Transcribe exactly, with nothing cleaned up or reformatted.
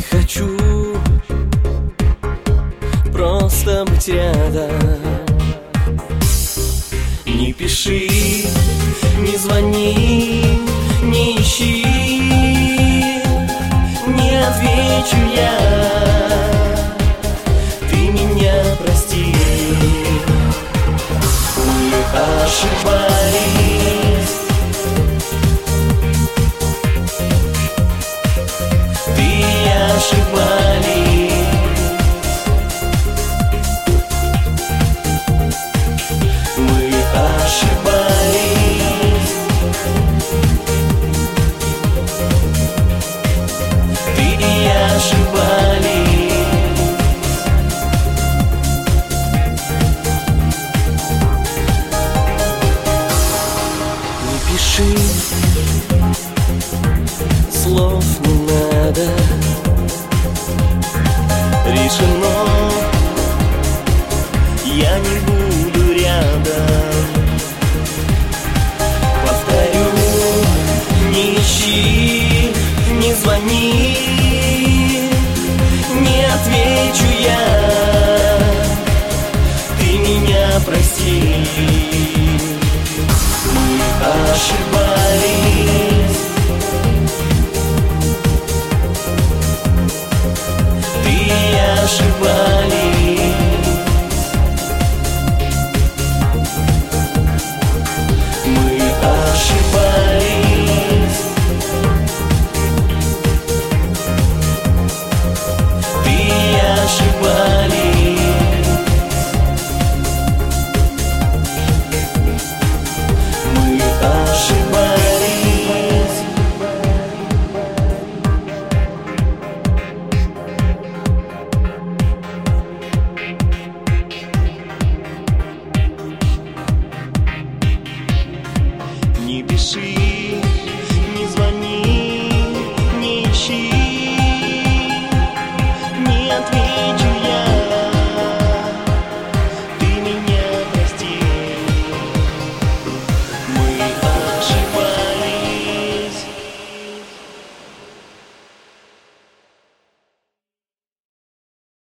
хочу просто быть рядом. Не пиши, не звони, не ищи, не отвечу я. Ты меня прости, мы ошибались. Ты и ошибались. Мы ошибались. Ты и ошибались. Не пиши, слов не надо. Решено, я не буду рядом. Повторю, не ищи, не звони, не отвечу я. Ты меня прости, мы ошибались. Ты и ошибались. Мы ошибались. Ты и ошибались. Мы ошибались. Не пиши.